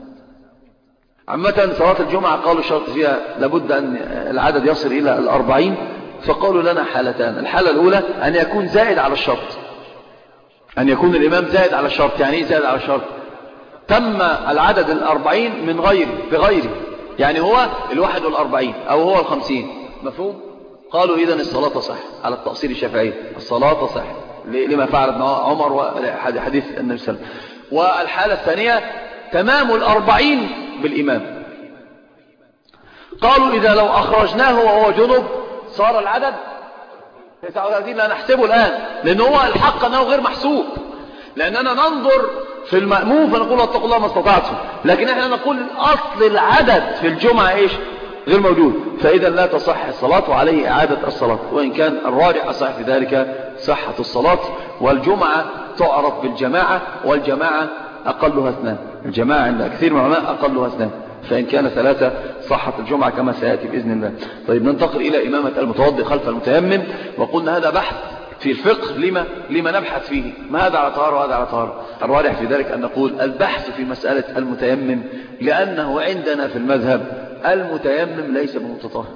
عامة صلاة الجمعة قالوا الشرط فيها لابد أن العدد يصل إلى 40. فقالوا لنا حالتان. الحالة الأولى أن يكون زائد على الشرط، أن يكون الإمام زائد على الشرط. يعني إيه زائد على الشرط؟ تم العدد 40 من بغيره، يعني هو 41 أو هو 50. مفهوم؟ قالوا إذن الصلاة تصح على التأصيل الشافعي، الصلاة تصح لما فعل ابن عمر وحديث النبي صلى الله عليه وسلم. والحالة الثانية تمام 40 بالإمام. قالوا إذا لو أخرجناه وهو جنب صار العدد 39 لا نحسبه الآن، لأن هو الحق أنه غير محسوب، لأننا ننظر في المأموم فنقول اتقوا الله ما استطعتم، لكن احنا نقول أصل العدد في الجمعة إيش؟ غير موجود، فإذا لا تصح الصلاة وعليه إعادة الصلاة، وإن كان الراجح أصح في ذلك صحة الصلاة. والجمعة تعرف بالجماعة، والجماعة أقلها 2، الجماعة عند كثير من العلماء أقلها 2، فإن كان 3 صحت الجمعة كما سيأتي بإذن الله. طيب ننتقل إلى إمامة المتوضئ خلف المتيمم، وقلنا هذا بحث في الفقه لما نبحث فيه، ما هذا على طهارة وهذا على طهارة. الراجح في ذلك أن نقول البحث في مسألة المتيمم، لأنه عندنا في المذهب المتيمم ليس بمتطهر.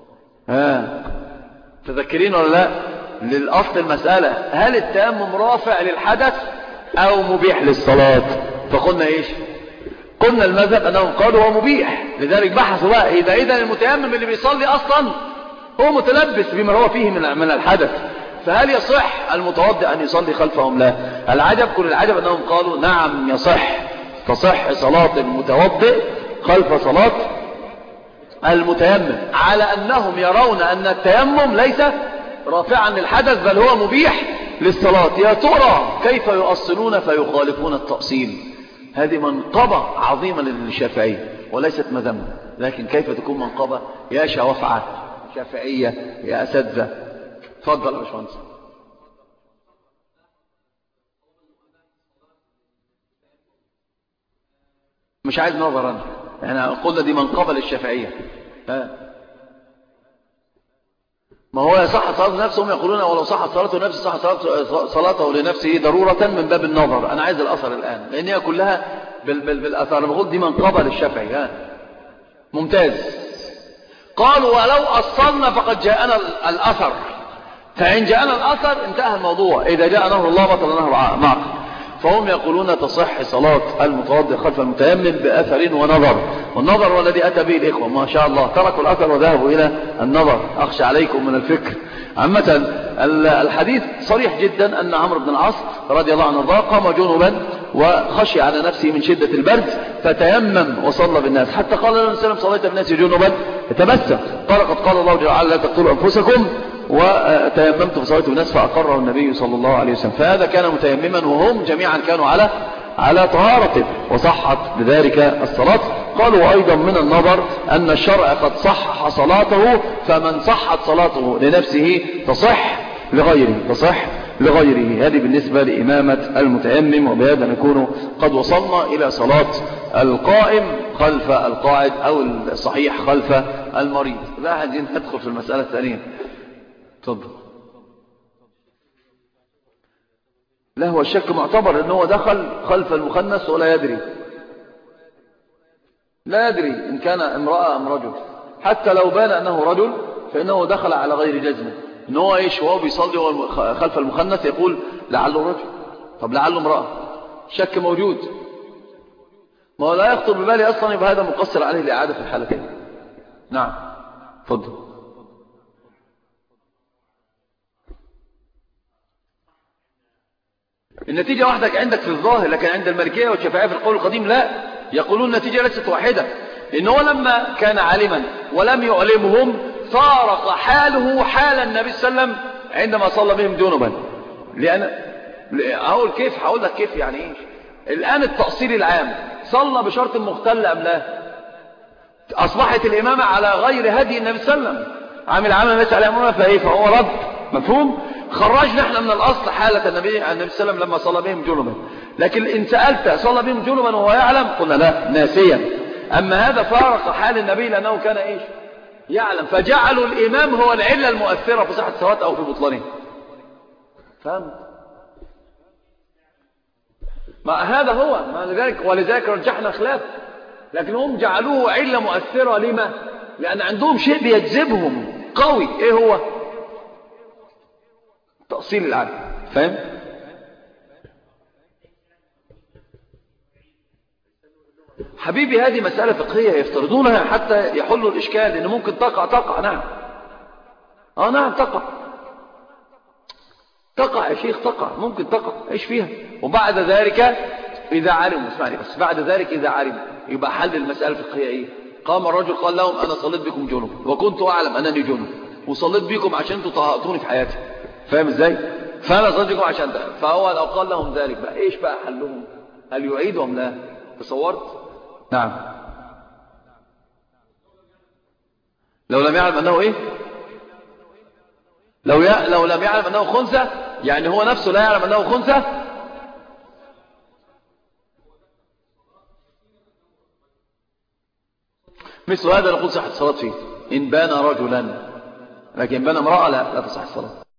تذكرين ولا لا؟ للأصل المسألة هل التيمم رافع للحدث أو مبيح للصلاة؟ فقلنا إيش؟ قلنا المذهب أنهم قالوا هو مبيح، لذلك بحثوا بقى إذا المتيمم اللي بيصلي أصلا هو متلبس بما هو فيه من الحدث، فهل يصح المتوضئ أن يصلي خلفهم؟ لا. العجب كل العجب أنهم قالوا نعم تصح صلاة المتوضئ خلف صلاة المتيمم، على أنهم يرون أن التيمم ليس رافعا للحدث بل هو مبيح للصلاة. يا ترى كيف يؤصلون فيخالفون التأصيل؟ هذه منقبة عظيمة للشافعية وليست مذمة، لكن كيف تكون منقبة يا شوافعة شافعية يا أساتذة؟ تفضل يا باشمهندس. مش عايز نظرا، احنا قلنا دي منقبة للشافعية. ما هو يصح صلاة نفسه، هم يقولون ولو صحت صلاته نفسه صح صلاته لنفسه ضرورة من باب النظر. أنا عايز الأثر الآن لأن هي كلها بالأثر. أنا بقول دي منقبة للشافعي. ممتاز. قالوا ولو أصلنا فقد جاءنا الأثر، فإن جاءنا الأثر انتهى الموضوع. إذا جاء نهر الله بطل نهر معه. فهم يقولون تصح صلاة المتوضئ خلف المتيمم بأثر ونظر، والنظر والذي أتى به الإخوة ما شاء الله تركوا الأثر وذهبوا إلى النظر. أخشى عليكم من الفكر. عامة الحديث صريح جدا أن عمرو بن العاص رضي الله عنه قام جنبا وخشي على نفسه من شدة البرد فتيمم وصلى بالناس، حتى قال له النبي صليت بالناس جنبا تبسم. قد قال الله جل وعلا لا تقتلوا أنفسكم وتيممت فصليت بالناس فأقره النبي صلى الله عليه وسلم. فهذا كان متيمما وهم جميعا كانوا على طهارته وصحت بذلك الصلاة. قالوا أيضا من النظر أن الشرع قد صحح صلاته، فمن صحت صلاته لنفسه تصح لغيره. هذه بالنسبة لإمامة المتيمم. وبهذا نكون قد وصلنا إلى صلاة القائم خلف القاعد أو الصحيح خلف المريض. لا عايزين ندخل في المسألة الثانية. تفضل. لا هو الشك معتبر أنه دخل خلف المخنث ولا يدري، لا يدري إن كان امرأة أم رجل، حتى لو بان أنه رجل فإنه دخل على غير جزمه. إنه إيش وهو بيصلي خلف المخنث يقول لعله رجل، طب لعله امرأة، شك موجود. ما هو لا يخطر ببالي أصلا، يبقى هذا مقصر عليه الإعادة في الحالتين. نعم تفضل. النتيجة واحدة عندك في الظاهر، لكن عند المالكية والشافعية في القول القديم لا، يقولون النتيجة ليست واحدة. إنه لما كان عالما ولم يعلمهم فارق حاله حال النبي صلى الله عليه وسلم عندما صلى بهم جنبا. لأن هقول لك كيف يعني إيه. الآن التأصيل العام صلى بشرط مختل أم لا؟ أصبحت الإمامة على غير هدي النبي صلى الله عليه وسلم، عامل عمل ليس عليه أمامه فهو رد. مفهوم؟ خرجنا احنا من الأصل حالة النبي صلى الله عليه وسلم لما صلى بهم جنبا. لكن إن سألت صلى بهم جنبا وهو يعلم قلنا لا ناسيا. أما هذا فارق حال النبي لأنه كان إيش يعلم، فجعلوا الإمام هو العلة المؤثرة في صحة الصلاة أو في بطلانها. فهمت؟ ما هذا هو ولذلك رجحنا خلاف. لكن هم جعلوه علة مؤثرة. لما؟ لأن عندهم شيء بيجذبهم قوي. إيه هو؟ تأصيل العالم. فهم؟ حبيبي هذه مسألة فقهية يفترضونها حتى يحلوا الإشكال، إنه ممكن تقع. نعم نعم تقع يا شيخ، ممكن تقع. إيش فيها؟ وبعد ذلك إذا علموا، اسمعني بس، بعد ذلك إذا علموا يبقى حل المسألة الفقهية إيه؟ قام الرجل قال لهم أنا صليت بكم جنب وكنت أعلم أنني جنب وصليت بكم عشان انتوا طهقتوني في حياتي. فاهم ازاي؟ فلا صدقكم عشان ده. فهو لو قال لهم ذلك بقى ايش بقى حلهم؟ هل يعيدهم؟ لا. تصورت؟ نعم. لو لم يعلم انه ايه؟ لو لم يعلم انه خنثى، يعني هو نفسه لا يعلم انه خنثى. مثل هذا نقول صحة الصلاة فيه إن بان رجلا، لكن بان امرأة لا تصح الصلاة.